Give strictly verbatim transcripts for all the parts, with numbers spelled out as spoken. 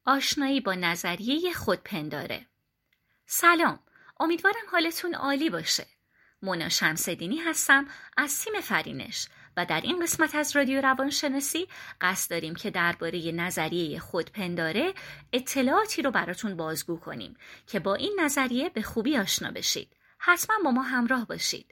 آشنایی با نظریه خودپنداره. سلام، امیدوارم حالتون عالی باشه. مونا شمس‌دینی هستم از تیم فرینش و در این قسمت از رادیو روانشناسی قصد داریم که درباره نظریه خودپنداره اطلاعاتی رو براتون بازگو کنیم که با این نظریه به خوبی آشنا بشید. حتما با ما همراه باشید.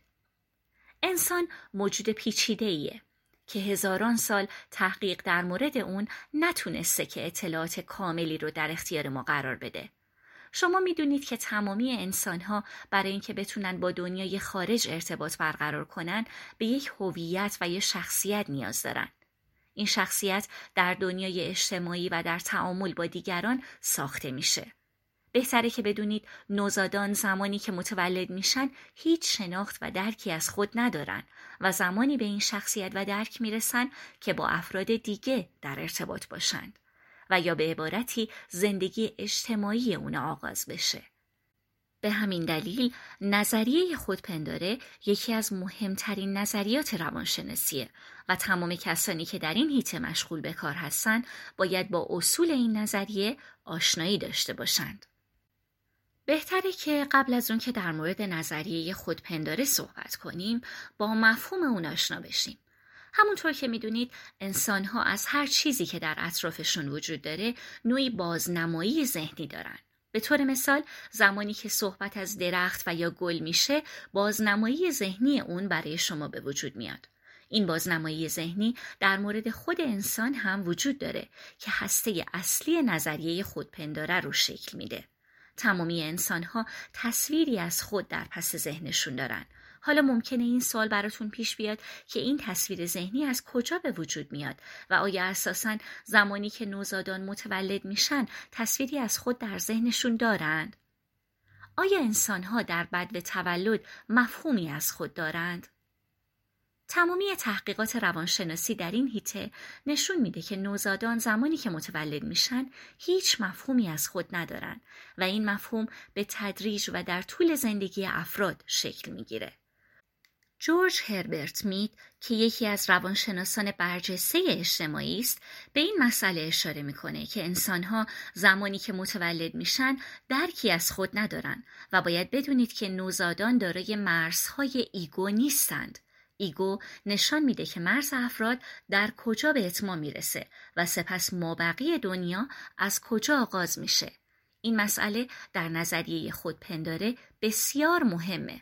انسان موجود پیچیده‌ایه که هزاران سال تحقیق در مورد اون نتونسته که اطلاعات کاملی رو در اختیار ما قرار بده. شما میدونید که تمامی انسان‌ها برای اینکه بتونن با دنیای خارج ارتباط برقرار کنن به یک هویت و یک شخصیت نیاز دارن. این شخصیت در دنیای اجتماعی و در تعامل با دیگران ساخته میشه. بهتره که بدونید نوزادان زمانی که متولد میشن هیچ شناخت و درکی از خود ندارن و زمانی به این شخصیت و درک میرسن که با افراد دیگه در ارتباط باشند و یا به عبارتی زندگی اجتماعی اون آغاز بشه. به همین دلیل نظریه خودپنداره یکی از مهمترین نظریات روانشناسیه و تمام کسانی که در این حیطه مشغول به کار هستن باید با اصول این نظریه آشنایی داشته باشند. بهتره که قبل از اون که در مورد نظریه خودپنداره صحبت کنیم با مفهوم اون آشنا بشیم. همونطور که میدونید انسان‌ها از هر چیزی که در اطرافشون وجود داره نوعی بازنمایی ذهنی دارن. به طور مثال زمانی که صحبت از درخت و یا گل میشه بازنمایی ذهنی اون برای شما به وجود میاد. این بازنمایی ذهنی در مورد خود انسان هم وجود داره که هسته اصلی نظریه خودپنداره رو شکل میده. تمامی انسان‌ها تصویری از خود در پس ذهنشون دارن. حالا ممکنه این سوال براتون پیش بیاد که این تصویر ذهنی از کجا به وجود میاد و آیا اساساً زمانی که نوزادان متولد میشن تصویری از خود در ذهنشون دارند؟ آیا انسان‌ها در بدو تولد مفهومی از خود دارند؟ تمامی تحقیقات روانشناسی در این حیطه نشون میده که نوزادان زمانی که متولد میشن هیچ مفهومی از خود ندارن و این مفهوم به تدریج و در طول زندگی افراد شکل میگیره. جورج هربرت مید که یکی از روانشناسان برجسته اجتماعی است به این مسئله اشاره میکنه که انسانها زمانی که متولد میشن درکی از خود ندارن و باید بدونید که نوزادان دارای مرزهای ایگو نیستند. ایگو نشان میده که مرز افراد در کجا به اتمام میرسه و سپس مابقی دنیا از کجا آغاز میشه. این مسئله در نظریه خودپنداره بسیار مهمه.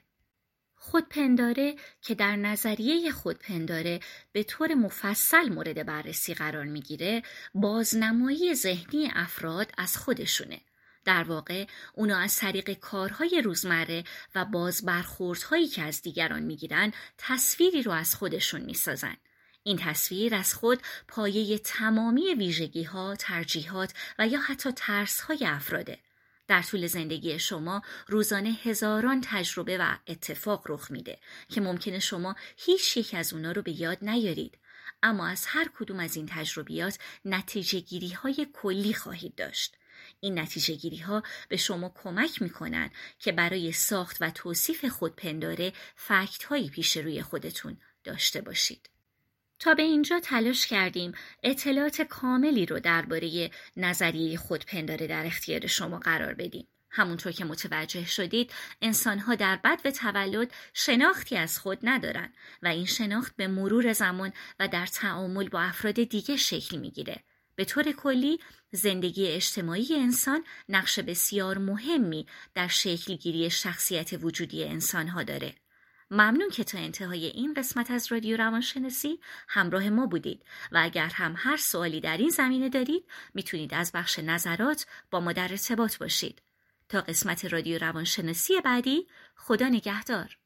خودپنداره که در نظریه خودپنداره به طور مفصل مورد بررسی قرار میگیره بازنمایی ذهنی افراد از خودشونه. در واقع اونا از طریق کارهای روزمره و باز برخوردهایی که از دیگران میگیرن تصویری رو از خودشون میسازن. این تصویر از خود پایه تمامی ویژگی‌ها، ترجیحات و یا حتی ترس‌های افراده. در طول زندگی شما روزانه هزاران تجربه و اتفاق رخ میده که ممکنه شما هیچ یک از اونا رو به یاد نیارید، اما از هر کدوم از این تجربیات نتیجه گیری های کلی خواهید داشت. این نتیجه گیری ها به شما کمک میکنن که برای ساخت و توصیف خودپنداره فکت هایی پیش روی خودتون داشته باشید. تا به اینجا تلاش کردیم اطلاعات کاملی رو درباره نظریه خودپنداره در اختیار شما قرار بدیم. همونطور که متوجه شدید انسان‌ها در بدو تولد شناختی از خود ندارن و این شناخت به مرور زمان و در تعامل با افراد دیگه شکل میگیره. به طور کلی زندگی اجتماعی انسان نقش بسیار مهمی در شکلگیری شخصیت وجودی انسان‌ها داره. ممنون که تا انتهای این قسمت از رادیو روانشناسی همراه ما بودید و اگر هم هر سوالی در این زمینه دارید میتونید از بخش نظرات با ما در ارتباط باشید. تا قسمت رادیو روانشناسی بعدی، خدا نگهدار.